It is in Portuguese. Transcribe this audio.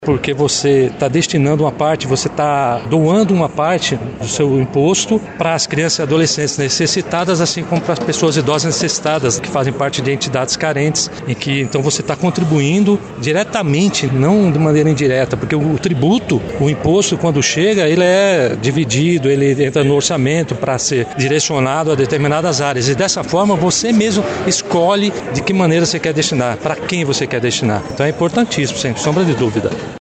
porque você está destinando uma parte, você está doando uma parte do seu imposto para as crianças e adolescentes necessitadas, assim como para as pessoas idosas necessitadas, que fazem parte de entidades carentes, em que então você está contribuindo diretamente, não de maneira indireta, porque o tributo, o imposto, quando chega, ele é dividido, ele entra no orçamento para ser direcionado a determinadas áreas, e dessa forma você mesmo escolhe de que maneira você quer destinar, para quem você quer destinar. Então é importantíssimo, sem sombra de dúvida.